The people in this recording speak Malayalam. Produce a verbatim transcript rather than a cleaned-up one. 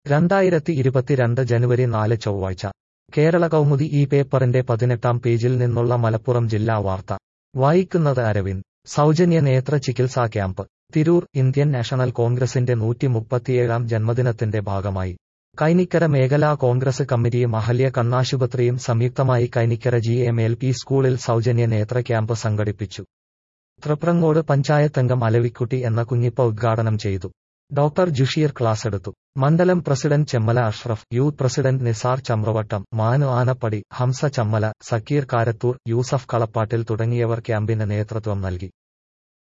രണ്ടായിരത്തി ഇരുപത്തിരണ്ട് ജനുവരി നാല് ചൊവ്വാഴ്ച കേരള കൗമുദി ഈ പേപ്പറിന്റെ പതിനെട്ടാം പേജിൽ നിന്നുള്ള മലപ്പുറം ജില്ലാ വാർത്ത വായിക്കുന്നത് അരവിന്ദ്. സൗജന്യ നേത്ര ചികിത്സാ ക്യാമ്പ് തിരൂർ. ഇന്ത്യൻ നാഷണൽ കോൺഗ്രസിന്റെ നൂറ്റി മുപ്പത്തിയേഴാം ജന്മദിനത്തിന്റെ ഭാഗമായി കൈനിക്കര മേഖലാ കോൺഗ്രസ് കമ്മിറ്റിയും അഹല്യ കണ്ണാശുപത്രിയും സംയുക്തമായി Kainikkara G M L P സ്കൂളിൽ സൗജന്യ നേത്ര ക്യാമ്പ് സംഘടിപ്പിച്ചു. തൃപ്രങ്ങോട് പഞ്ചായത്തംഗം അലവിക്കുട്ടി എന്ന കുഞ്ഞിപ്പ ഉദ്ഘാടനം ചെയ്തു. ഡോക്ടർ ജുഷീർ ക്ലാസെടുത്തു. മണ്ഡലം president Chemmala Ashraf, youth president Nisar Chamravattam, Manu Anappadi, Hamsa Chammala, Sakkeer Karathur, Yusuf Kalappattil തുടങ്ങിയവർ ക്യാമ്പിന് നേതൃത്വം നൽകി.